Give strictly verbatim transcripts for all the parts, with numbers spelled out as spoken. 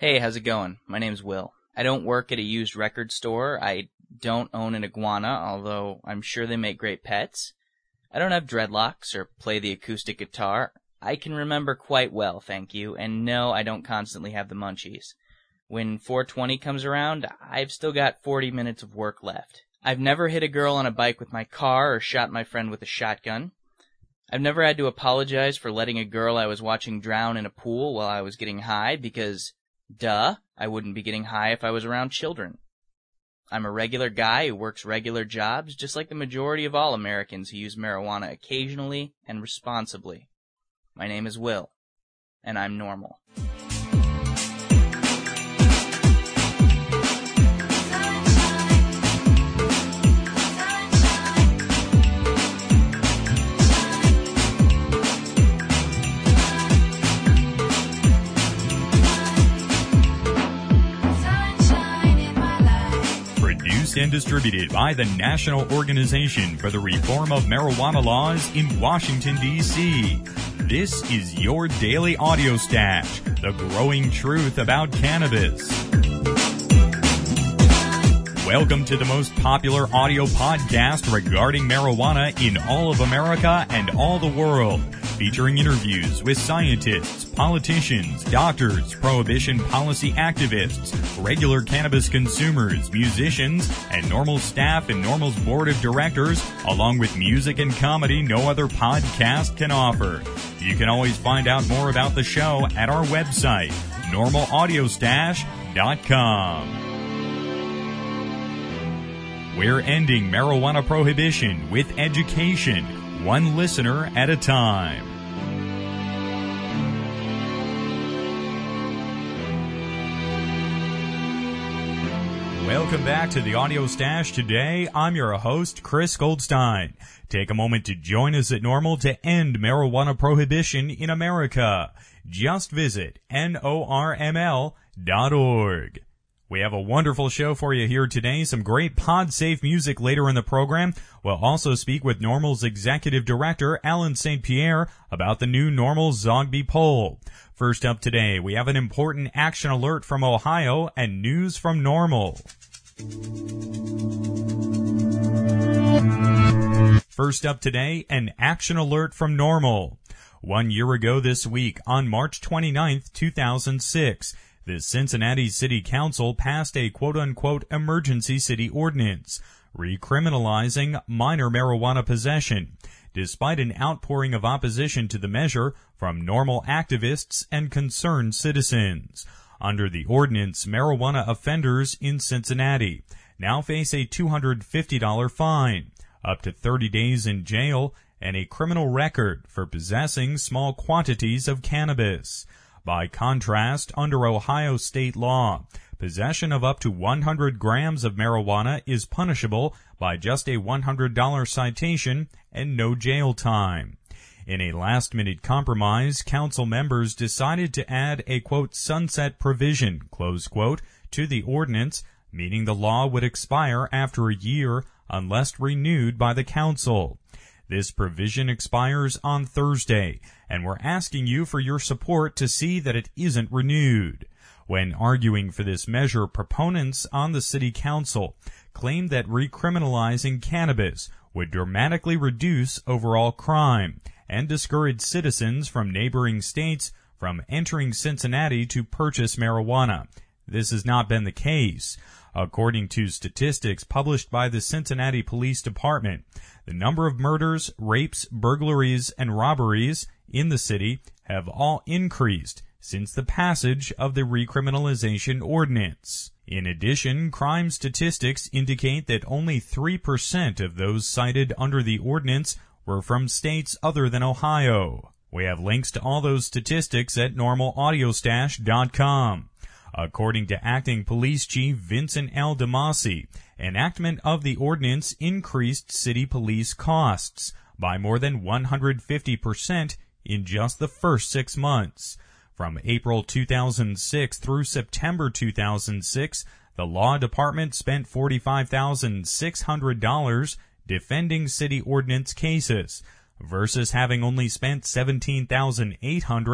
Hey, how's it going? My name's Will. I don't work at a used record store. I don't own an iguana, although I'm sure they make great pets. I don't have dreadlocks or play the acoustic guitar. I can remember quite well, thank you, and no, I don't constantly have the munchies. When four twenty comes around, I've still got forty minutes of work left. I've never hit a girl on a bike with my car or shot my friend with a shotgun. I've never had to apologize for letting a girl I was watching drown in a pool while I was getting high because, duh, I wouldn't be getting high if I was around children. I'm a regular guy who works regular jobs, just like the majority of all Americans who use marijuana occasionally and responsibly. My name is Will, and I'm normal. And distributed by the National Organization for the Reform of Marijuana Laws in Washington, D C This is your daily audio stash, the growing truth about cannabis. Welcome to the most popular audio podcast regarding marijuana in all of America and all the world, featuring interviews with scientists, politicians, doctors, prohibition policy activists, regular cannabis consumers, musicians, and Normal staff and Normal's board of directors, along with music and comedy no other podcast can offer. You can always find out more about the show at our website, normal audio stash dot com. We're ending marijuana prohibition with education, one listener at a time. Welcome back to the Audio Stash. Today, I'm your host, Chris Goldstein. Take a moment to join us at Normal to end marijuana prohibition in America. Just visit normal dot org. We have a wonderful show for you here today. Some great pod-safe music later in the program. We'll also speak with Normal's Executive Director, Alan Saint Pierre, about the new Normal Zogby poll. First up today, we have an important action alert from Ohio and news from Normal. First up today, an action alert from Normal. One year ago this week, on March twenty-ninth, two thousand six, the Cincinnati City Council passed a quote-unquote emergency city ordinance, recriminalizing minor marijuana possession, despite an outpouring of opposition to the measure from Normal activists and concerned citizens. Under the ordinance, marijuana offenders in Cincinnati now face a two hundred fifty dollars fine, up to thirty days in jail, and a criminal record for possessing small quantities of cannabis. By contrast, under Ohio state law, possession of up to one hundred grams of marijuana is punishable by just a one hundred dollars citation and no jail time. In a last-minute compromise, council members decided to add a, quote, sunset provision, close quote, to the ordinance, meaning the law would expire after a year unless renewed by the council. This provision expires on Thursday, and we're asking you for your support to see that it isn't renewed. When arguing for this measure, proponents on the city council claimed that recriminalizing cannabis would dramatically reduce overall crime and discourage citizens from neighboring states from entering Cincinnati to purchase marijuana. This has not been the case. According to statistics published by the Cincinnati Police Department, the number of murders, rapes, burglaries, and robberies in the city have all increased since the passage of the recriminalization ordinance. In addition, crime statistics indicate that only three percent of those cited under the ordinance were from states other than Ohio. We have links to all those statistics at normal audio stash dot com. According to Acting Police Chief Vincent L. DeMasi, enactment of the ordinance increased city police costs by more than one hundred fifty percent in just the first six months. From April two thousand six through September two thousand six, the law department spent forty-five thousand six hundred dollars defending city ordinance cases, versus having only spent seventeen thousand eight hundred dollars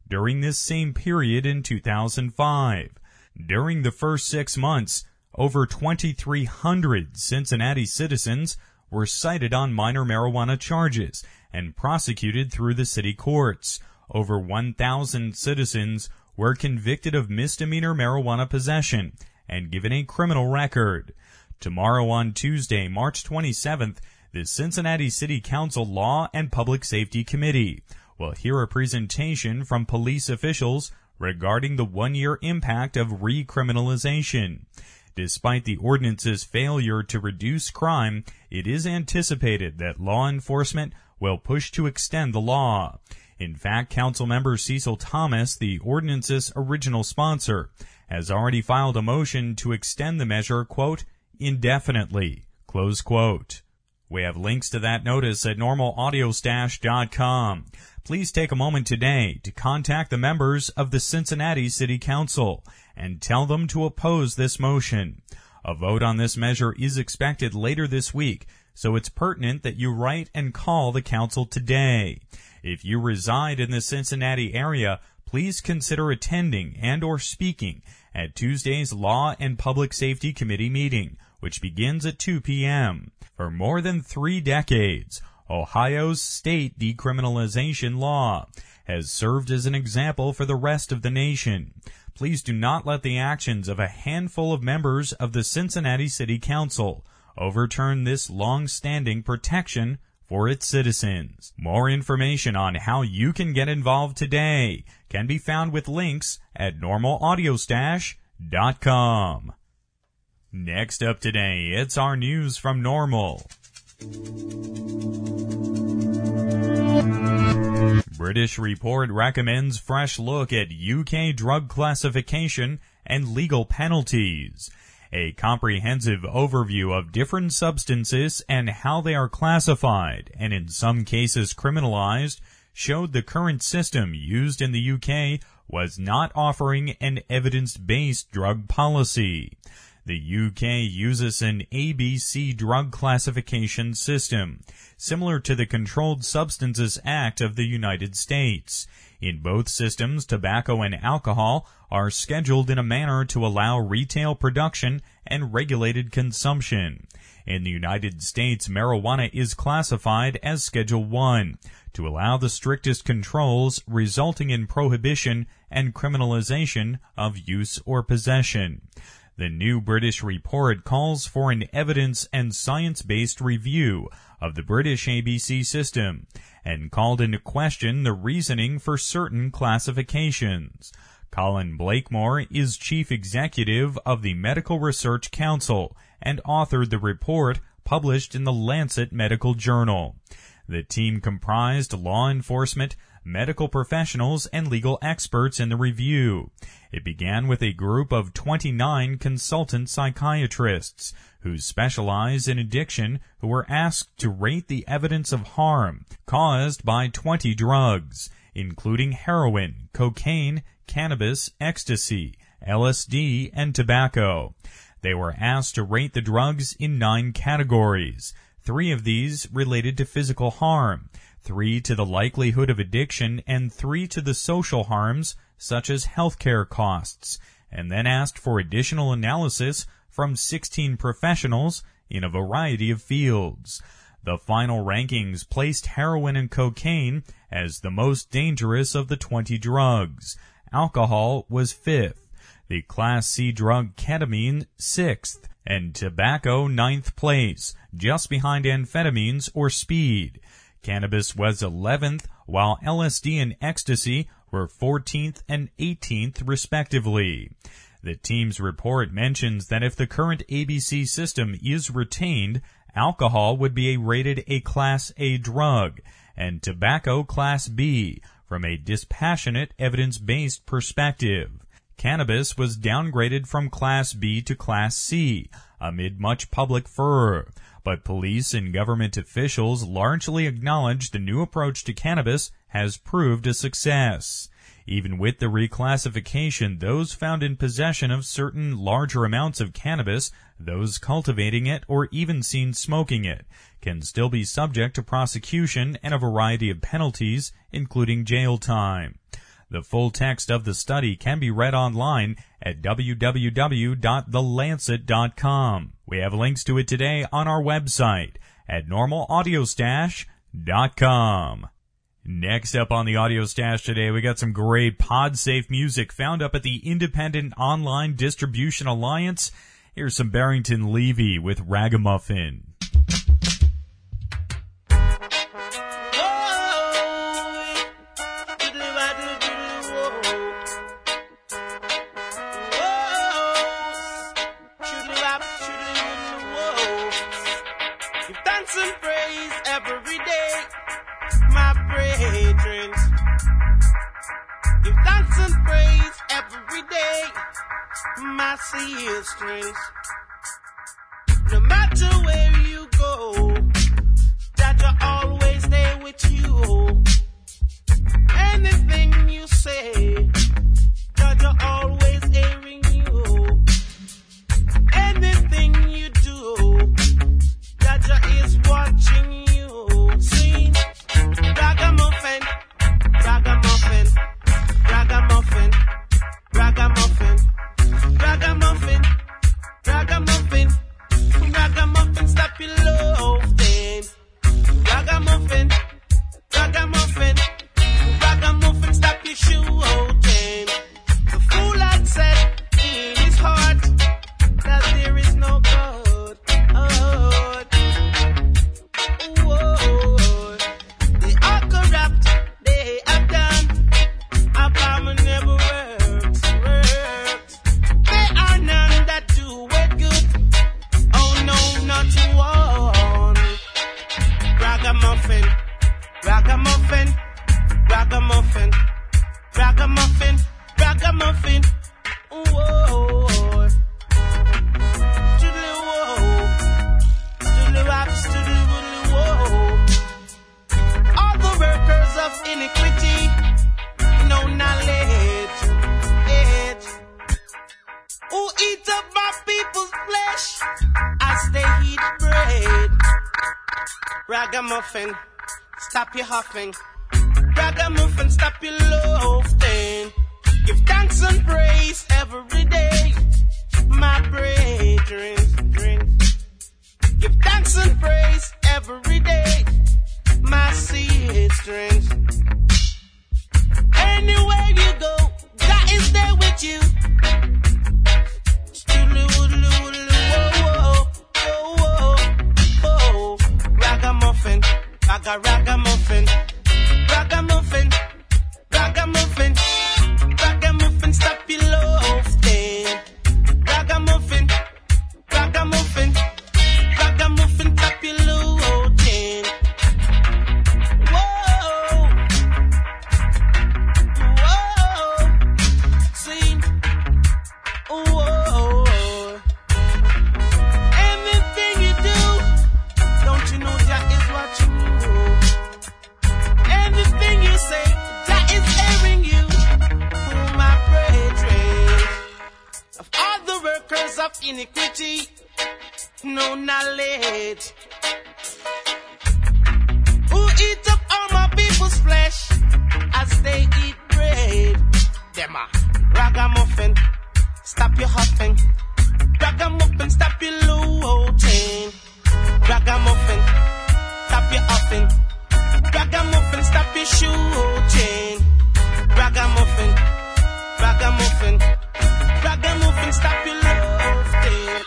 during this same period in two thousand five. During the first six months, over twenty-three hundred Cincinnati citizens were cited on minor marijuana charges and prosecuted through the city courts. Over one thousand citizens were convicted of misdemeanor marijuana possession and given a criminal record. Tomorrow on Tuesday, March twenty-seventh, the Cincinnati City Council Law and Public Safety Committee will hear a presentation from police officials regarding the one-year impact of recriminalization. Despite the ordinance's failure to reduce crime, it is anticipated that law enforcement will push to extend the law. In fact, Councilmember Cecil Thomas, the ordinance's original sponsor, has already filed a motion to extend the measure, quote, indefinitely, close quote. We have links to that notice at normal audio stash dot com. Please take a moment today to contact the members of the Cincinnati City Council and tell them to oppose this motion. A vote on this measure is expected later this week, so it's pertinent that you write and call the council today. If you reside in the Cincinnati area, please consider attending and or speaking at Tuesday's Law and Public Safety Committee meeting, which begins at two p.m. For more than three decades, Ohio's state decriminalization law has served as an example for the rest of the nation. Please do not let the actions of a handful of members of the Cincinnati City Council overturn this long-standing protection for its citizens. More information on how you can get involved today can be found with links at normal audio stash dot com. Next up today, it's our news from Normal. British report recommends fresh look at U K drug classification and legal penalties. A comprehensive overview of different substances and how they are classified, and in some cases criminalized, showed the current system used in the U K was not offering an evidence-based drug policy. The U K uses an A B C drug classification system, similar to the Controlled Substances Act of the United States. In both systems, tobacco and alcohol are scheduled in a manner to allow retail production and regulated consumption. In the United States, marijuana is classified as Schedule one to allow the strictest controls, resulting in prohibition and criminalization of use or possession. The new British report calls for an evidence and science-based review of the British A B C system and called into question the reasoning for certain classifications. Colin Blakemore is chief executive of the Medical Research Council and authored the report published in the Lancet Medical Journal. The team comprised law enforcement, medical professionals, and legal experts in the review. It began with a group of twenty-nine consultant psychiatrists who specialize in addiction who were asked to rate the evidence of harm caused by twenty drugs, including heroin, cocaine, cannabis, ecstasy, L S D, and tobacco. They were asked to rate the drugs in nine categories. Three of these related to physical harm, three to the likelihood of addiction, and three to the social harms, such as healthcare costs, and then asked for additional analysis from sixteen professionals in a variety of fields. The final rankings placed heroin and cocaine as the most dangerous of the twenty drugs. Alcohol was fifth, the Class C drug ketamine sixth, and tobacco ninth place, just behind amphetamines or speed. Cannabis was eleventh, while L S D and ecstasy were fourteenth and eighteenth respectively. The team's report mentions that if the current A B C system is retained, alcohol would be a rated a Class A drug, and tobacco Class B, from a dispassionate, evidence-based perspective. Cannabis was downgraded from Class B to Class C, amid much public furor, but police and government officials largely acknowledge the new approach to cannabis has proved a success. Even with the reclassification, those found in possession of certain larger amounts of cannabis, those cultivating it or even seen smoking it, can still be subject to prosecution and a variety of penalties, including jail time. The full text of the study can be read online at w w w dot the lancet dot com. We have links to it today on our website at normal audio stash dot com. Next up on the Audio Stash today, we got some great pod-safe music found up at the Independent Online Distribution Alliance. Here's some Barrington Levy with Ragamuffin. Strings. No matter where you go, that you're always there with you. Anything you say, that you're always hearing you. Anything you do, that you is watching you. See, ragamuffin, ragamuffin, ragamuffin, ragamuffin, ragamuffin. Ragamuffin, ragamuffin, stop your loafing. Ragamuffin, ragamuffin, ragamuffin, stop your shooting. The fool had said in his heart that there is no God. Oh, oh, they are corrupt, they have done abominable works, works. There are none that do it good. Oh no, not one. Ragamuffin, ragamuffin, ragamuffin, ragamuffin, ragamuffin. Whoa, toodle whoa, toodle raps, toodle whoa. All the workers of iniquity, no knowledge, edge. Who eat up my people's flesh as they eat bread. Ragamuffin, stop your huffing. Ragamuffin, stop your loafing. Give thanks and praise every day, my brethren. Drink. Give thanks and praise every day, my sisters. Anywhere you go, God is there with you. Ragamuffin, raga ragamuffin, ragamuffin, ragamuffin, ragamuffin, stop your loafing. Ragamuffin, ragamuffin, ragamuffin, stop your loafing. Whoa, whoa, see, whoa. Anything you do, don't you know that is watching you? Anything you say, that is hearing you. Who my brethren, of all the workers of iniquity, no knowledge. Who eat up all my people's flesh as they eat bread. Them a ragamuffin, stop your huffing. Ragamuffin, stop your looting. Ragamuffin, stop your huffing. Ragamuffin, stop your shooting. Ragamuffin, ragamuffin, ragamuffin, stop your looting.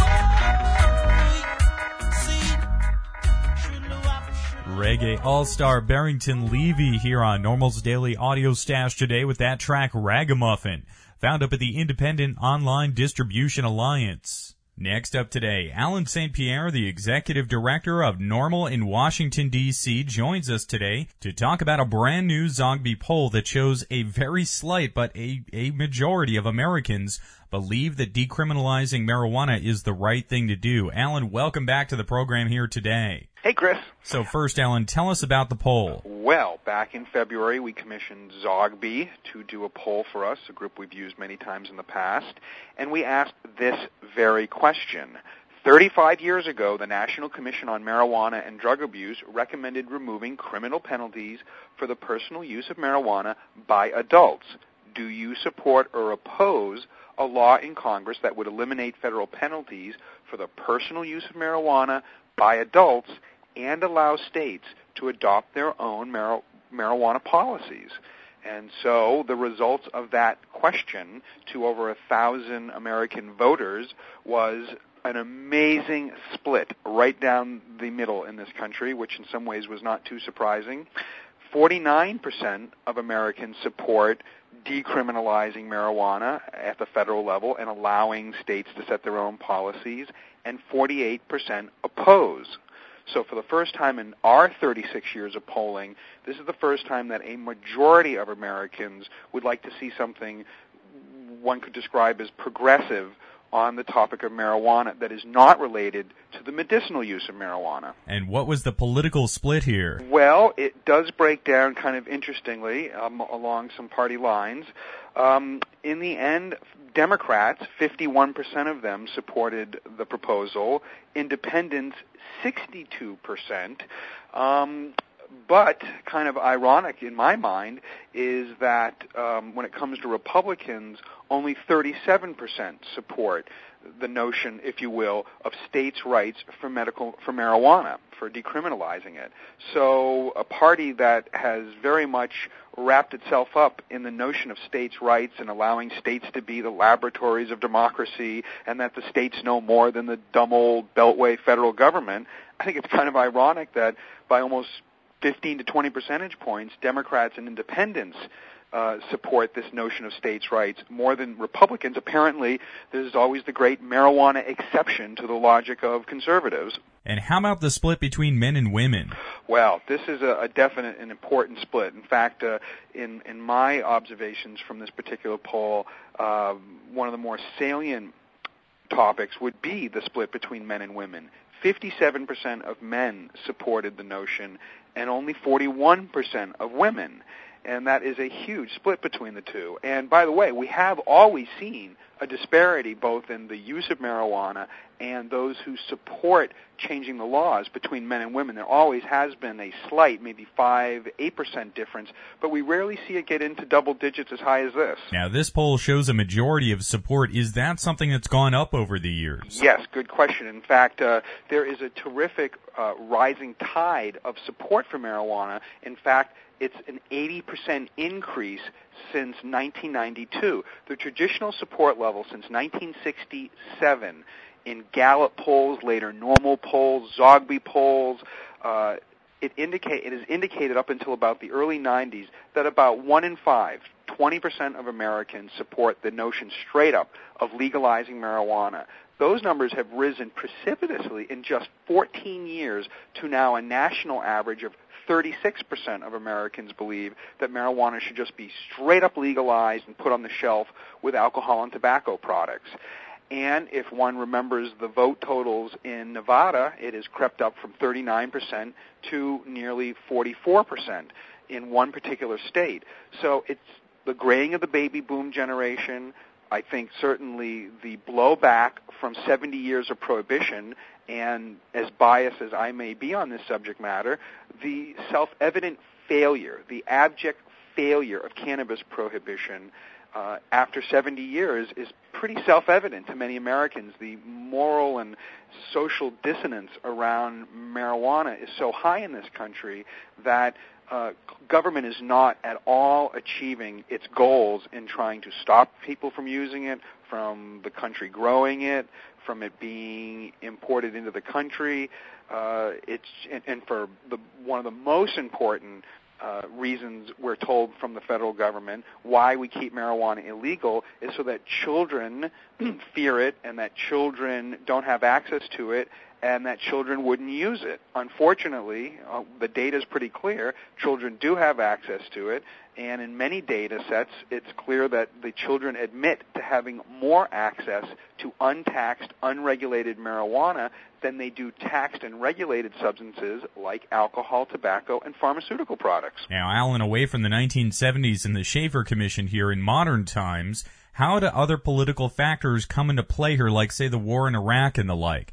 Reggae all-star Barrington Levy here on Normal's Daily Audio Stash today with that track Ragamuffin, found up at the Independent Online Distribution Alliance. Next up today, Alan Saint Pierre, the Executive Director of Normal in Washington, D C, joins us today to talk about a brand new Zogby poll that shows a very slight but a, a majority of Americans believe that decriminalizing marijuana is the right thing to do. Alan, welcome back to the program here today. Hey, Chris. So first, Alan, tell us about the poll. Well, back in February, we commissioned Zogby to do a poll for us, a group we've used many times in the past, and we asked this very question. thirty-five years ago, the National Commission on Marijuana and Drug Abuse recommended removing criminal penalties for the personal use of marijuana by adults. Do you support or oppose a law in Congress that would eliminate federal penalties for the personal use of marijuana by adults and allow states to adopt their own mar- marijuana policies? And so the results of that question to over a thousand American voters was an amazing split right down the middle in this country, which in some ways was not too surprising. forty-nine percent of Americans support decriminalizing marijuana at the federal level and allowing states to set their own policies, and forty-eight percent oppose. So for the first time in our thirty-six years of polling, this is the first time that a majority of Americans would like to see something one could describe as progressive on the topic of marijuana that is not related to the medicinal use of marijuana. And what was the political split here? Well, it does break down kind of interestingly um, along some party lines. Um, in the end, Democrats, fifty-one percent of them supported the proposal. Independents, sixty-two percent. Um, but kind of ironic in my mind is that um, when it comes to Republicans, only thirty-seven percent support the notion, if you will, of states' rights for medical for marijuana, for decriminalizing it. So a party that has very much wrapped itself up in the notion of states' rights and allowing states to be the laboratories of democracy and that the states know more than the dumb old Beltway federal government, I think it's kind of ironic that by almost fifteen to twenty percentage points, Democrats and independents uh, support this notion of states' rights more than Republicans. Apparently, there's always the great marijuana exception to the logic of conservatives. And how about the split between men and women? Well, this is a, a definite and important split. In fact, uh, in, in my observations from this particular poll, uh, one of the more salient topics would be the split between men and women. fifty-seven percent of men supported the notion and only forty-one percent of women. And that is a huge split between the two. And by the way, we have always seen a disparity both in the use of marijuana and those who support changing the laws between men and women. There always has been a slight, maybe five, eight percent difference, but we rarely see it get into double digits as high as this. Now, this poll shows a majority of support. Is that something that's gone up over the years? Yes, good question. In fact, uh, there is a terrific uh, rising tide of support for marijuana. In fact, it's an eighty percent increase since nineteen ninety-two. The traditional support level since nineteen sixty-seven in Gallup polls, later Normal polls, Zogby polls, uh, it, indicate, it is indicated up until about the early nineties that about one in five, twenty percent of Americans support the notion straight up of legalizing marijuana. Those numbers have risen precipitously in just fourteen years to now a national average of thirty-six percent of Americans believe that marijuana should just be straight up legalized and put on the shelf with alcohol and tobacco products. And if one remembers the vote totals in Nevada, it has crept up from thirty-nine percent to nearly forty-four percent in one particular state. So it's the graying of the baby boom generation. I think certainly the blowback from seventy years of prohibition, and as biased as I may be on this subject matter, the self-evident failure, the abject failure of cannabis prohibition uh, after seventy years is pretty self-evident to many Americans. The moral and social dissonance around marijuana is so high in this country that Uh, government is not at all achieving its goals in trying to stop people from using it, from the country growing it, from it being imported into the country. Uh, it's and, and for the one of the most important uh, reasons we're told from the federal government why we keep marijuana illegal is so that children fear it and that children don't have access to it, and that children wouldn't use it. Unfortunately, uh, the data is pretty clear. Children do have access to it, and in many data sets, it's clear that the children admit to having more access to untaxed, unregulated marijuana than they do taxed and regulated substances like alcohol, tobacco, and pharmaceutical products. Now, Alan, away from the nineteen seventies and the Schaefer Commission here in modern times, how do other political factors come into play here, like, say, the war in Iraq and the like?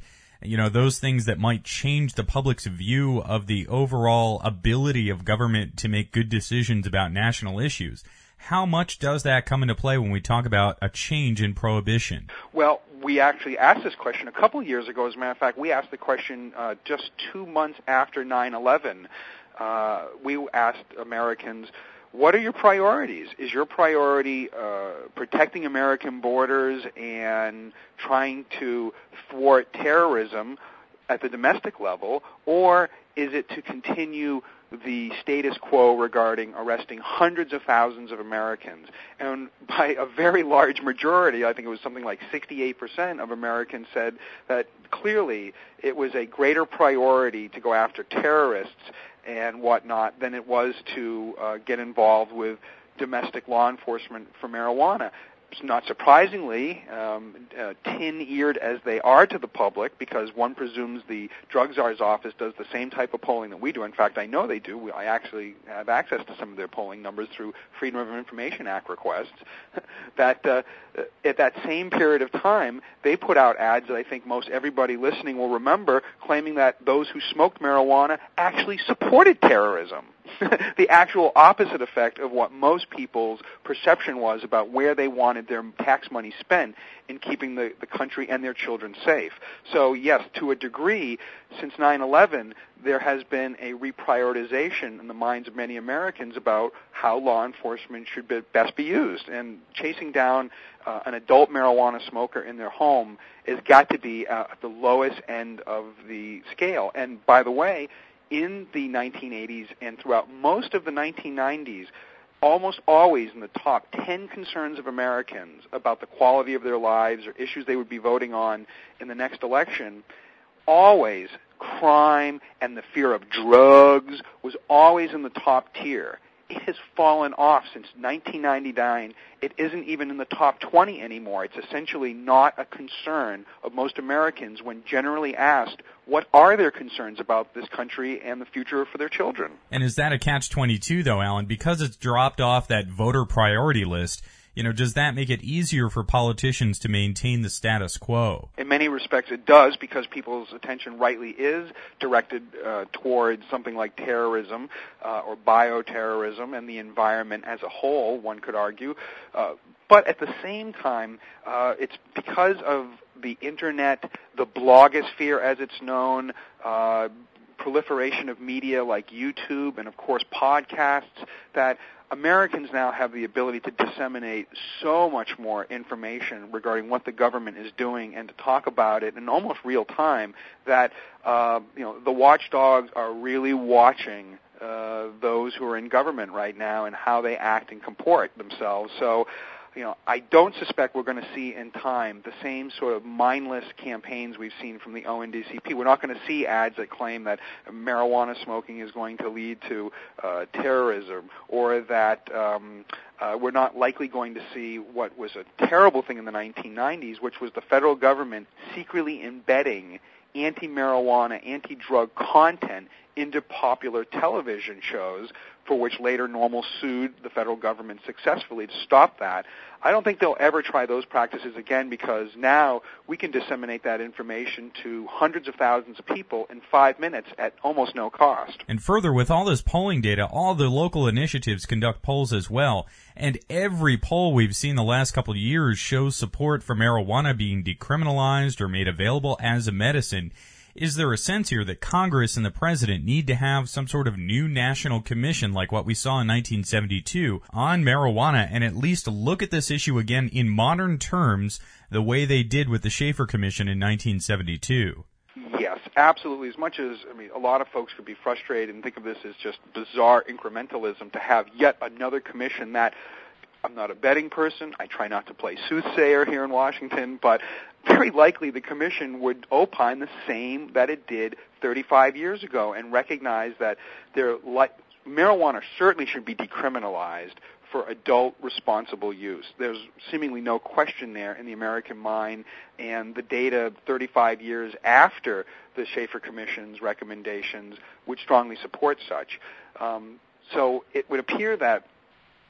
you know, those things that might change the public's view of the overall ability of government to make good decisions about national issues. How much does that come into play when we talk about a change in prohibition? Well, we actually asked this question a couple of years ago. As a matter of fact, we asked the question uh, just two months after nine eleven. Uh, we asked Americans, what are your priorities? Is your priority uh, protecting American borders and trying to thwart terrorism at the domestic level, or is it to continue the status quo regarding arresting hundreds of thousands of Americans? And by a very large majority, I think it was something like sixty-eight percent of Americans said that clearly it was a greater priority to go after terrorists and whatnot than it was to uh, get involved with domestic law enforcement for marijuana. Not surprisingly, um, uh, tin-eared as they are to the public, because one presumes the Drug Czar's office does the same type of polling that we do. In fact, I know they do. I actually have access to some of their polling numbers through Freedom of Information Act requests. that uh, at that same period of time, they put out ads that I think most everybody listening will remember, claiming that those who smoked marijuana actually supported terrorism. The actual opposite effect of what most people's perception was about where they wanted their tax money spent in keeping the, the country and their children safe. So, yes, to a degree, since nine eleven, there has been a reprioritization in the minds of many Americans about how law enforcement should be, best be used. And chasing down uh, an adult marijuana smoker in their home has got to be uh, at the lowest end of the scale. And, by the way, in the nineteen eighties and throughout most of the nineteen nineties, almost always in the top ten concerns of Americans about the quality of their lives or issues they would be voting on in the next election, always crime and the fear of drugs was always in the top tier. It has fallen off since nineteen ninety-nine. It isn't even in the top twenty anymore. It's essentially not a concern of most Americans when generally asked what are their concerns about this country and the future for their children. And is that a catch twenty-two, though, Alan? Because it's dropped off that voter priority list, you know, does that make it easier for politicians to maintain the status quo? In many respects it does, because people's attention rightly is directed uh, towards something like terrorism uh, or bioterrorism and the environment as a whole, one could argue. Uh, but at the same time, uh, it's because of the Internet, the blogosphere as it's known, uh, proliferation of media like YouTube and, of course, podcasts, that Americans now have the ability to disseminate so much more information regarding what the government is doing and to talk about it in almost real time that, uh, you know, the watchdogs are really watching uh, those who are in government right now and how they act and comport themselves. So, you know, I don't suspect we're going to see in time the same sort of mindless campaigns we've seen from the O N D C P. We're not going to see ads that claim that marijuana smoking is going to lead to uh, terrorism, or that um, uh, we're not likely going to see what was a terrible thing in the nineteen nineties, which was the federal government secretly embedding anti-marijuana, anti-drug content into popular television shows, for which later Normal sued the federal government successfully to stop that. I don't think they'll ever try those practices again, because now we can disseminate that information to hundreds of thousands of people in five minutes at almost no cost. And further, with all this polling data, all the local initiatives conduct polls as well. And every poll we've seen the last couple of years shows support for marijuana being decriminalized or made available as a medicine. Is there a sense here that Congress and the President need to have some sort of new national commission like what we saw in nineteen seventy-two on marijuana, and at least look at this issue again in modern terms the way they did with the Schaefer Commission in nineteen seventy-two? Yes, absolutely. As much as, I mean, a lot of folks could be frustrated and think of this as just bizarre incrementalism to have yet another commission that, I'm not a betting person, I try not to play soothsayer here in Washington, but very likely the commission would opine the same that it did thirty-five years ago and recognize that there, like, marijuana certainly should be decriminalized for adult responsible use. There's seemingly no question there in the American mind, and the data thirty-five years after the Schaefer Commission's recommendations would strongly support such. Um, so it would appear that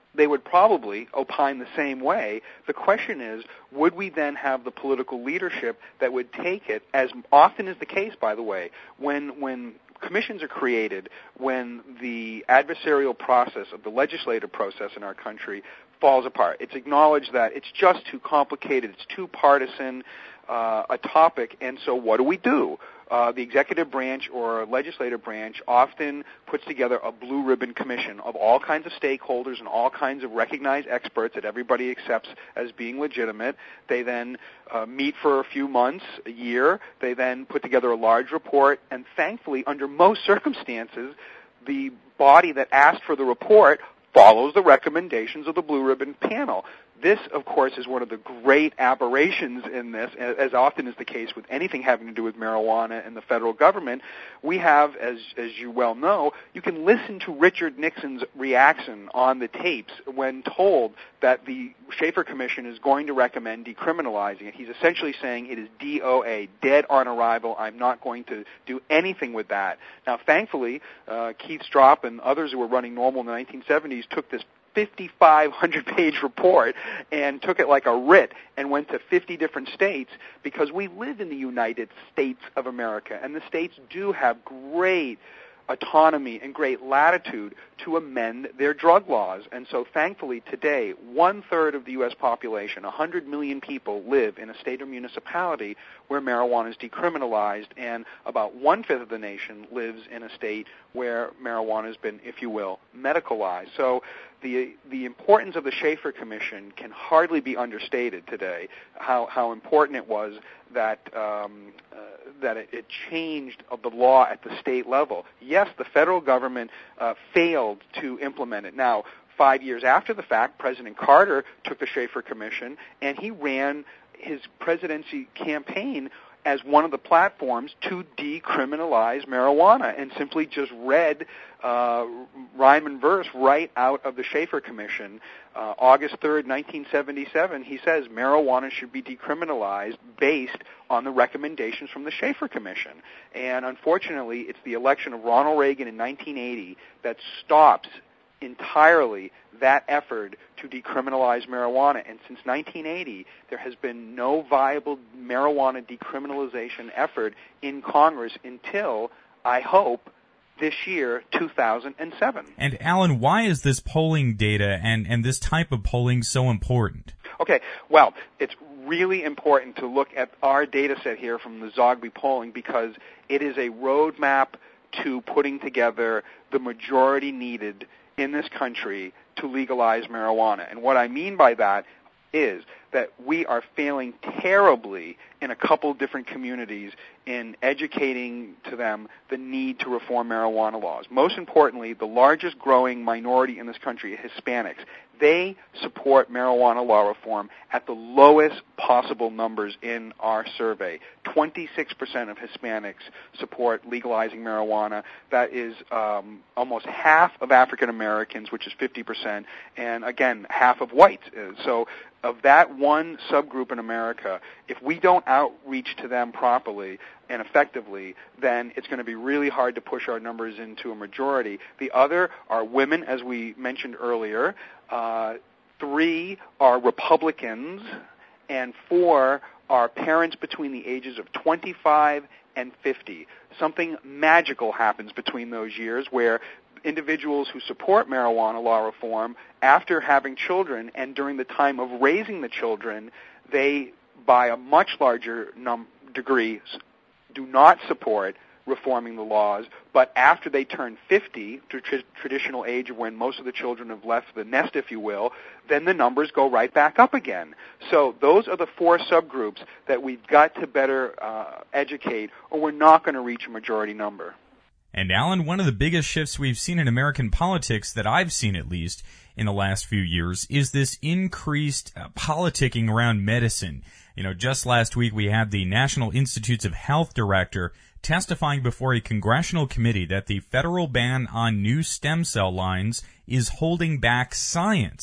they would probably opine the same way. The question is, would we then have the political leadership that would take it, as often is the case, by the way, when when commissions are created, when the adversarial process of the legislative process in our country falls apart. It's acknowledged that it's just too complicated, it's too partisan uh, a topic, and so what do we do? Uh, the executive branch or legislative branch often puts together a blue ribbon commission of all kinds of stakeholders and all kinds of recognized experts that everybody accepts as being legitimate. They then uh, meet for a few months, a year. They then put together a large report, and thankfully, under most circumstances, the body that asked for the report follows the recommendations of the blue ribbon panel. This, of course, is one of the great aberrations in this, as often is the case with anything having to do with marijuana and the federal government. We have, as as you well know, you can listen to Richard Nixon's reaction on the tapes when told that the Schaefer Commission is going to recommend decriminalizing it. He's essentially saying it is D O A, dead on arrival. I'm not going to do anything with that. Now, thankfully, uh, Keith Stropp and others who were running NORML in the nineteen seventies took this fifty-five hundred page report and took it like a writ and went to fifty different states, because we live in the United States of America, and the states do have great autonomy and great latitude to amend their drug laws. And so thankfully today, one-third of the U S population, one hundred million people, live in a state or municipality where marijuana is decriminalized, and about one-fifth of the nation lives in a state where marijuana has been, if you will, medicalized. So the the importance of the Schaefer Commission can hardly be understated today, how, how important it was that um, uh, that it, it changed the law at the state level. Yes, the federal government uh, failed to implement it. Now, five years after the fact, President Carter took the Schaefer Commission, and he ran his presidency campaign as one of the platforms to decriminalize marijuana, and simply just read uh, rhyme and verse right out of the Schaefer Commission. Uh, August third, nineteen seventy-seven, he says marijuana should be decriminalized based on the recommendations from the Schaefer Commission. And unfortunately, it's the election of Ronald Reagan in nineteen eighty that stops entirely that effort to decriminalize marijuana. And since nineteen eighty, there has been no viable marijuana decriminalization effort in Congress until, I hope, this year, two thousand seven. And Alan, why is this polling data and, and this type of polling so important? Okay, well, it's really important to look at our data set here from the Zogby polling, because it is a roadmap to putting together the majority needed in this country to legalize marijuana. And what I mean by that is that we are failing terribly in a couple different communities in educating to them the need to reform marijuana laws. Most importantly, the largest growing minority in this country, Hispanics, they support marijuana law reform at the lowest possible numbers in our survey. twenty-six percent of Hispanics support legalizing marijuana. That is um, almost half of African Americans, which is fifty percent, and again, half of whites. So of that one subgroup in America, if we don't outreach to them properly and effectively, then it's going to be really hard to push our numbers into a majority. The other are women, as we mentioned earlier. Uh, three are Republicans, and four are parents between the ages of twenty-five and fifty. Something magical happens between those years where individuals who support marijuana law reform, after having children and during the time of raising the children, they, by a much larger num- degree, do not support reforming the laws, but after they turn fifty, the tr- traditional age of when most of the children have left the nest, if you will, then the numbers go right back up again. So those are the four subgroups that we've got to better uh, educate, or we're not going to reach a majority number. And Alan, one of the biggest shifts we've seen in American politics, that I've seen at least in the last few years, is this increased uh, politicking around medicine. You know, just last week we had the National Institutes of Health director testifying before a congressional committee that the federal ban on new stem cell lines is holding back science.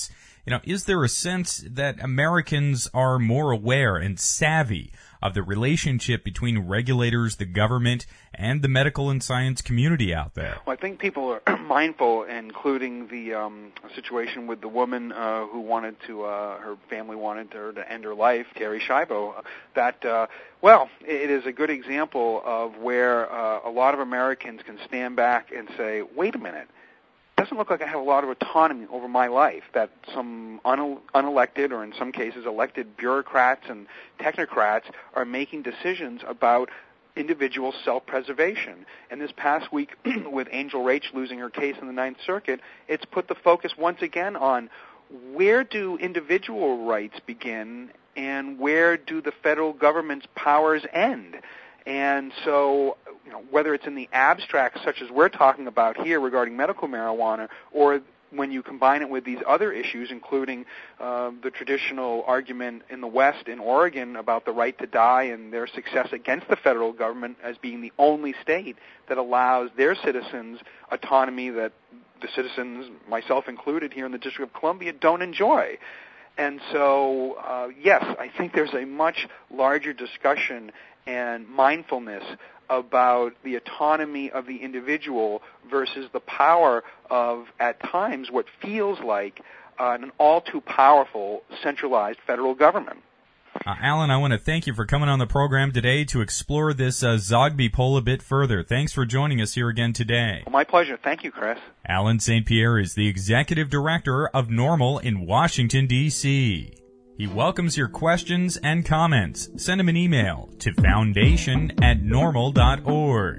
You know, is there a sense that Americans are more aware and savvy of the relationship between regulators, the government, and the medical and science community out there? Well, I think people are mindful, including the um, situation with the woman uh, who wanted to, uh, her family wanted her to end her life, Terri Schiavo, that, uh, well, it is a good example of where uh, a lot of Americans can stand back and say, wait a minute, doesn't look like I have a lot of autonomy over my life, that some une- unelected or in some cases elected bureaucrats and technocrats are making decisions about individual self-preservation. And this past week with Angel Raich losing her case in the Ninth Circuit, it's put the focus once again on where do individual rights begin and where do the federal government's powers end? And so, you know, whether it's in the abstract, such as we're talking about here regarding medical marijuana, or when you combine it with these other issues, including uh, the traditional argument in the West, in Oregon, about the right to die and their success against the federal government as being the only state that allows their citizens autonomy that the citizens, myself included here in the District of Columbia, don't enjoy. And so, uh, yes, I think there's a much larger discussion and mindfulness about the autonomy of the individual versus the power of, at times, what feels like uh, an all-too-powerful centralized federal government. Uh, Alan, I want to thank you for coming on the program today to explore this uh, Zogby poll a bit further. Thanks for joining us here again today. Well, my pleasure. Thank you, Chris. Alan Saint Pierre is the Executive Director of NORML in Washington, D C He welcomes your questions and comments. Send him an email to foundation at normal dot org.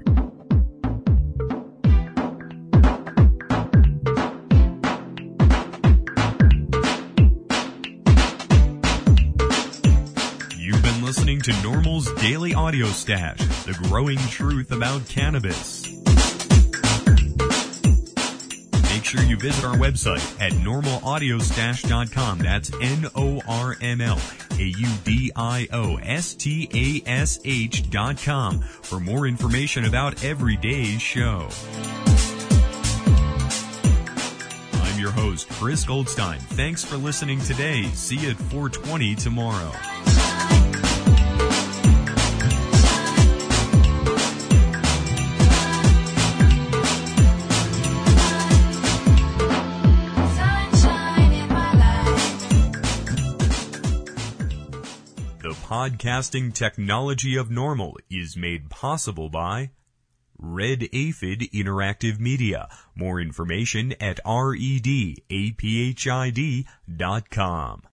You've been listening to NORML's Daily Audio Stash, the growing truth about cannabis. Make sure you visit our website at normal audio stash dot com. That's N O R M L A U D I O S T A S H dot com for more information about every day's show. I'm your host, Chris Goldstein. Thanks for listening today. See you at four twenty tomorrow. Podcasting technology of NORML is made possible by Red Aphid Interactive Media. More information at red aphid dot com.